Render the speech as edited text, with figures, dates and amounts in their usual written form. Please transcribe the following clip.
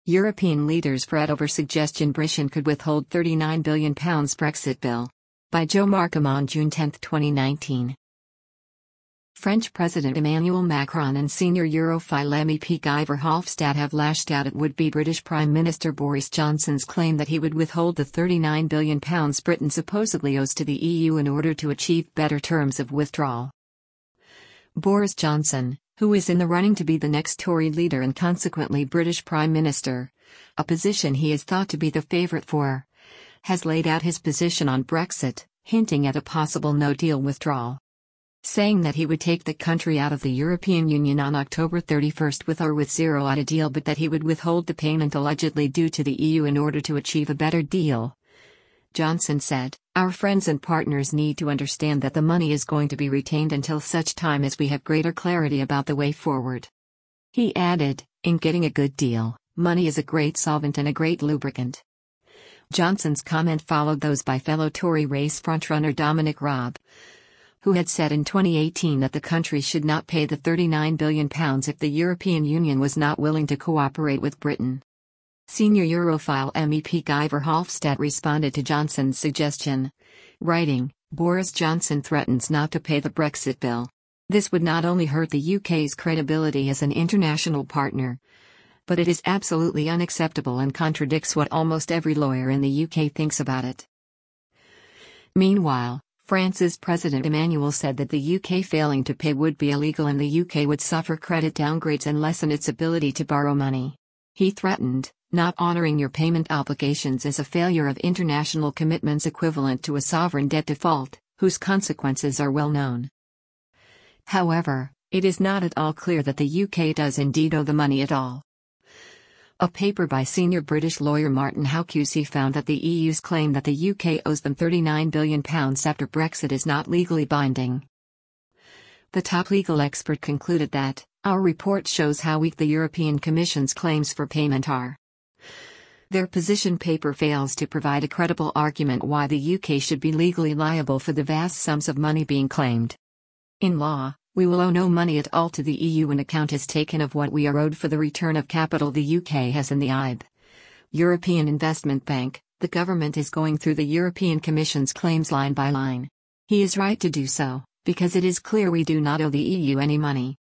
European leaders fret over suggestion Britain could withhold £39 billion Brexit bill. By Joe Markham on June 10, 2019. French President Emmanuel Macron and senior Europhile MEP Guy Verhofstadt have lashed out at would-be British Prime Minister Boris Johnson's claim that he would withhold the £39 billion Britain supposedly owes to the EU in order to achieve better terms of withdrawal. Boris Johnson, who is in the running to be the next Tory leader and consequently British Prime Minister, a position he is thought to be the favourite for, has laid out his position on Brexit, hinting at a possible no-deal withdrawal. Saying that he would take the country out of the European Union on October 31 with or with zero at a deal, but that he would withhold the payment allegedly due to the EU in order to achieve a better deal. Johnson said, "Our friends and partners need to understand that the money is going to be retained until such time as we have greater clarity about the way forward." He added, "In getting a good deal, money is a great solvent and a great lubricant." Johnson's comment followed those by fellow Tory race frontrunner Dominic Raab, who had said in 2018 that the country should not pay the £39 billion if the European Union was not willing to cooperate with Britain. Senior Europhile MEP Guy Verhofstadt responded to Johnson's suggestion, writing, "Boris Johnson threatens not to pay the Brexit bill. This would not only hurt the UK's credibility as an international partner, but it is absolutely unacceptable and contradicts what almost every lawyer in the UK thinks about it." Meanwhile, France's President Emmanuel said that the UK failing to pay would be illegal and the UK would suffer credit downgrades and lessen its ability to borrow money. He threatened, "Not honouring your payment obligations is a failure of international commitments equivalent to a sovereign debt default, whose consequences are well known." However, it is not at all clear that the UK does indeed owe the money at all. A paper by senior British lawyer Martin Howcusey found that the EU's claim that the UK owes them £39 billion after Brexit is not legally binding. The top legal expert concluded that, "Our report shows how weak the European Commission's claims for payment are. Their position paper fails to provide a credible argument why the UK should be legally liable for the vast sums of money being claimed. In law, we will owe no money at all to the EU. An account is taken of what we are owed for the return of capital the UK has in the EIB, European Investment Bank. The government is going through the European Commission's claims line by line. He is right to do so, because it is clear we do not owe the EU any money."